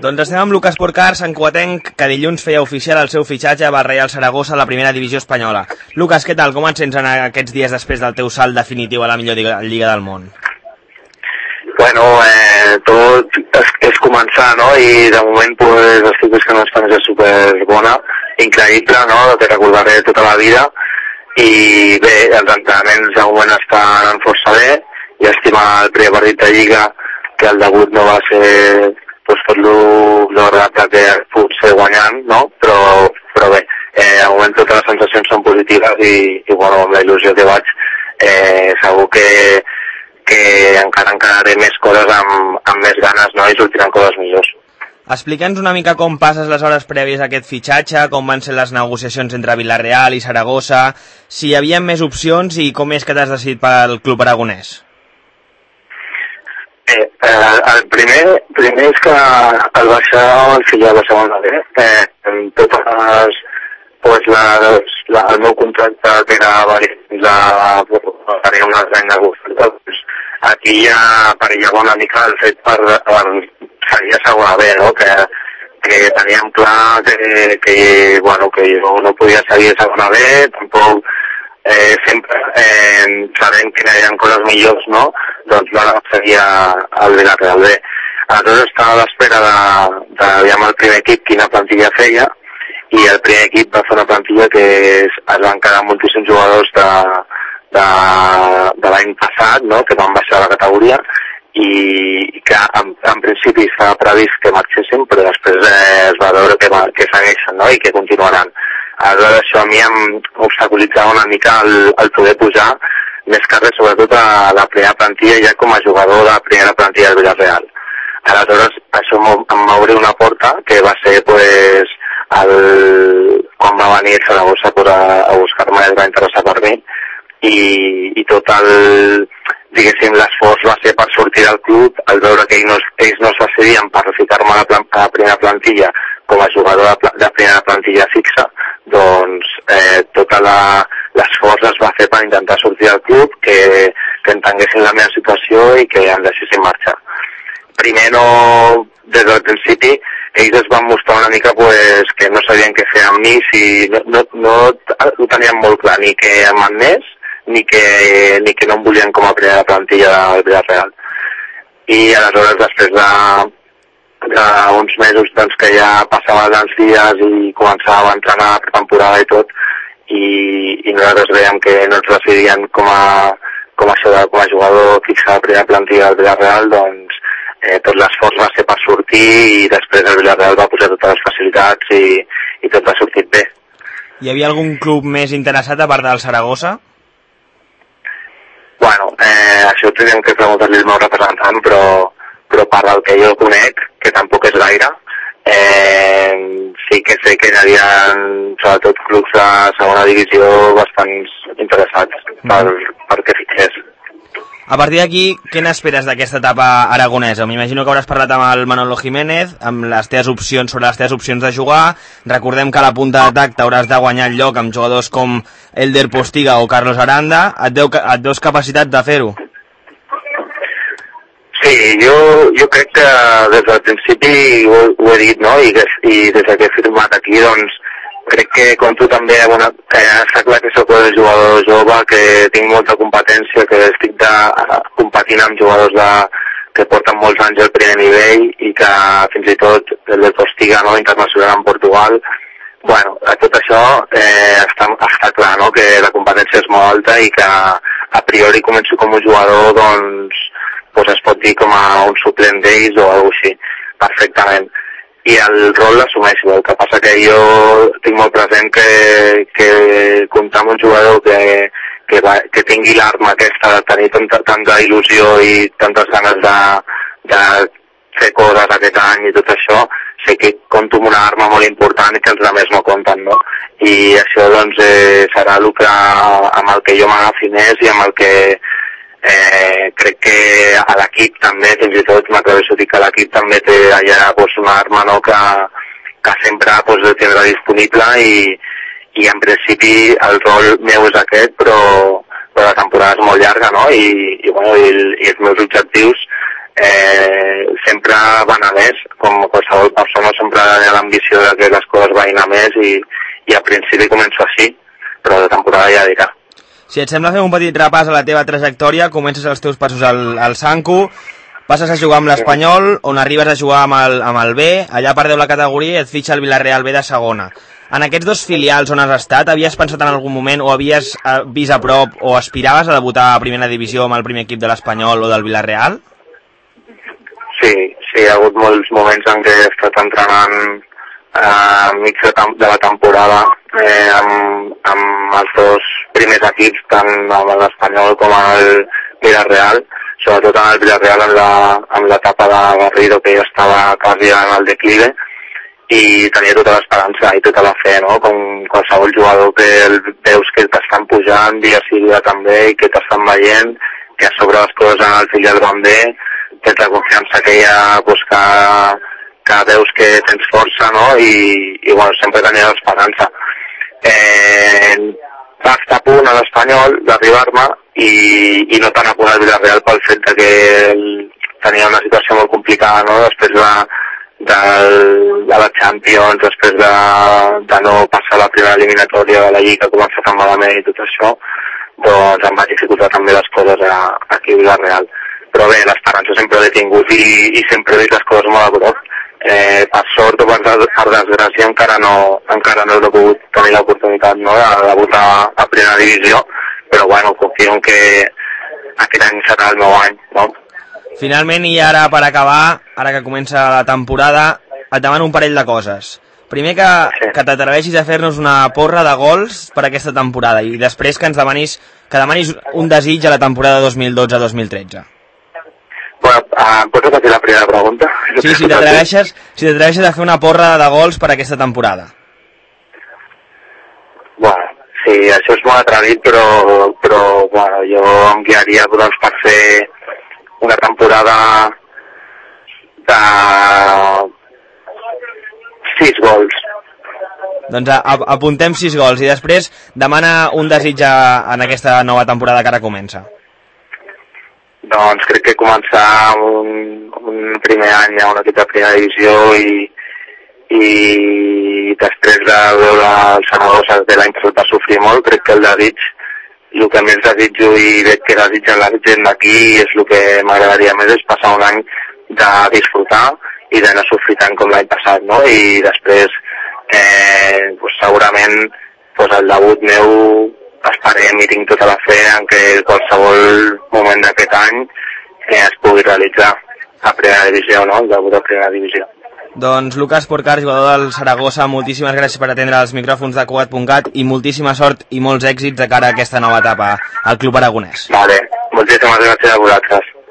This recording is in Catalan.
Doncs estem amb Lucas Porcar, santcugatenc, que dilluns feia oficial el seu fitxatge al Real Saragossa a la primera divisió espanyola. Lucas, què tal? Com et sents en aquests dies després del teu salt definitiu a la millor lliga del món? Bueno, tot és començar, no? I de moment pues, estic buscant una experiència superbona, increïble, no? Que recordaré tota la vida. I bé, els entrenaments de moment estan força bé. I estimar el primer partit de lliga, que el debut no va ser pues, tot l'agradable que potser guanyant, no? Però bé, de moment totes les sensacions són positives i bueno, amb la il·lusió que vaig, segur que encara encararé més coses amb més ganes, no? I sortiran coses millors. Explica'ns una mica com passes les hores prèvies a aquest fitxatge, com van ser les negociacions entre Villarreal i Saragossa, si hi havia més opcions i com és que t'has decidit pel club aragonès. El primer és que el baixar el filial de segona B, totes el meu contracte que era tenia una renda d'oferta, aquí ja perillava una mica el fet per seguir a segona B, no? Que teníem clar que jo no podia seguir a segona B, tampoc sempre sabent que hi havia coses millors, no? Doncs no seria el Villarreal B. Aleshores estava a l'espera de veure el primer equip quina plantilla feia, i el primer equip va fer una plantilla que es van quedar moltíssims jugadors de l'any passat, no? Que van baixar la categoria, i que en principi estava previst que marxessin, però després es va veure que segueixen, no? I que continuaran. Aleshores això a mi em obstaculitzava una mica el poder pujar, més que res sobretot a la primera plantilla ja com a jugador de la primera plantilla del Villarreal. Aleshores això em va obrir una porta que va ser pues, quan va venir el Saragossa a buscar-me, es va interessar per mi, i tot diguéssim, l'esforç va ser per sortir del club, al veure que ells no s'acedien per ficar-me a la primera plantilla com a jugador de primera plantilla fixa, doncs tot l'esforç es va fer per intentar sortir del club, que entenguessin la meva situació i que em deixessin marxar. Primer no, des del principi, ells es van mostrar una mica pues, que no sabien què fer amb mi, si no ho tenien molt clar, ni que em manés, ni que no em volien com a primera plantilla del Villarreal. I aleshores, després d'uns mesos doncs, que ja passaven els dies i començava a entrenar per temporada i tot, i nosaltres veiem que no ens decidien com a jugador fixar la primera plantilla del Villarreal, doncs tot l'esforç va ser per sortir i després el Villarreal va posar totes les facilitats i tot ha sortit bé. Hi havia algun club més interessat a part del Saragossa? Bueno, això ho tindríem que preguntar-li al meu representant, però per del que jo conec, que tampoc és gaire, sí que sé que hi havia sobretot clubs de segona divisió bastants interessats perquè fitxés. A partir d'aquí, què n'esperes d'aquesta etapa aragonesa? M'imagino que hauràs parlat amb el Manolo Jiménez, amb les teves opcions sobre les teves opcions de jugar. Recordem que a la punta d'atac t'hauràs de guanyar el lloc amb jugadors com Elder Postiga o Carlos Aranda. Et veus capacitat de fer-ho? Sí, jo crec que des del principi ho he dit, no? I des que he firmat aquí, doncs, crec que compto també està clar que soc un jugador jove, que tinc molta competència, que estic competint amb jugadors que porten molts anys al primer nivell i que fins i tot el Postiga, no, internacional en Portugal. Bueno, tot això està clar, no? Que la competència és molt alta i que a priori començo com un jugador, doncs es pot dir com a un suplent d'ells o alguna cosa així, perfectament. I el rol l'assumeixo, el que passa que jo tinc molt present que comptar amb un jugador que tingui l'arma aquesta de tenir tanta il·lusió i tantes ganes de fer coses aquest any i tot això, sé que compto amb una arma molt important i que els altres no compten, no? I això doncs serà amb el que jo m'agafi més i amb el que crec que a l'equip també, fins i tot m'atreveixo a dir que l'equip també té allà una arma, no, que sempre el tindrà disponible i en principi el rol meu és aquest, però la temporada és molt llarga, no? I els meus objectius sempre van a més, com qualsevol ambició de que les coses vagin a més i al principi començo així, però la temporada ja dirà. Si et sembla, fem un petit repàs a la teva trajectòria. Comences els teus passos al Sanco, passes a jugar amb l'Espanyol, on arribes a jugar amb el B, allà perdeu la categoria i et fitxa el Villarreal B de segona. En aquests dos filials on has estat, havies pensat en algun moment o havies vist a prop o aspiraves a debutar a primera divisió amb el primer equip de l'Espanyol o del Villarreal? Sí, hi ha hagut molts moments en què he estat entrenant mig de la temporada amb els dos primers equips, tant amb l'Espanyol com el Villarreal, sobretot en el Villarreal en l'etapa de Garrido, que ja estava quasi en el declive, i tenia tota l'esperança i tota la fe, no? Com qualsevol jugador que veus que t'estan pujant dia sí dia també i que t'estan veient, que a sobre les coses en el filial van bé, tens la confiança que hi ha, pues, que veus que tens força, no? I bueno, sempre tenia l'esperança. Va estar a punt a l'Espanyol d'arribar-me i no tan a punt al Villarreal pel fet que tenia una situació molt complicada, no? Després de la Champions, després de no passar la primera eliminatòria de la Lliga, començar tan malament i tot això, doncs em va dificultar també les coses aquí a Villarreal. Però bé, l'esperança sempre l'he tingut i sempre he vist les coses molt a prop. Per sort o per desgràcia encara no he pogut tenir l'oportunitat, no, de debutar a primera divisió, però bueno, confio en que aquest any serà el meu any, no? Finalment, i ara per acabar, ara que comença la temporada, et demano un parell de coses. Primer que t'atreveixis a fer-nos una porra de gols per aquesta temporada i després que ens demanis un desig a la temporada 2012-2013. Bueno, pots repetir la primera pregunta? Sí, si t'atreveixes a fer una porra de gols per aquesta temporada. Bueno, sí, això és molt atrevit, però bueno, jo em guiaria doncs, per fer una temporada de 6 gols. Doncs apuntem 6 gols i després demana un desig en aquesta nova temporada que ara comença. Doncs crec que començar un primer any a un equip de primera divisió i després de veure el Saragossa de l'any passat va sofrir molt, crec que el que més desitjo i veig que desitgen la gent d'aquí és el que m'agradaria més, és passar un any de disfrutar i de no sofrir tant com l'any passat, no? I després pues, segurament pues, el debut meu esperem i tinc tota la fe en que qualsevol moment d'aquest any es pugui realitzar a primera divisió, no? El debut a primera divisió. Doncs Lucas Porcar, jugador del Saragossa, moltíssimes gràcies per atendre els micròfons de Cugat.cat i moltíssima sort i molts èxits de cara a aquesta nova etapa al club aragonès. Vale, moltíssimes gràcies a vosaltres.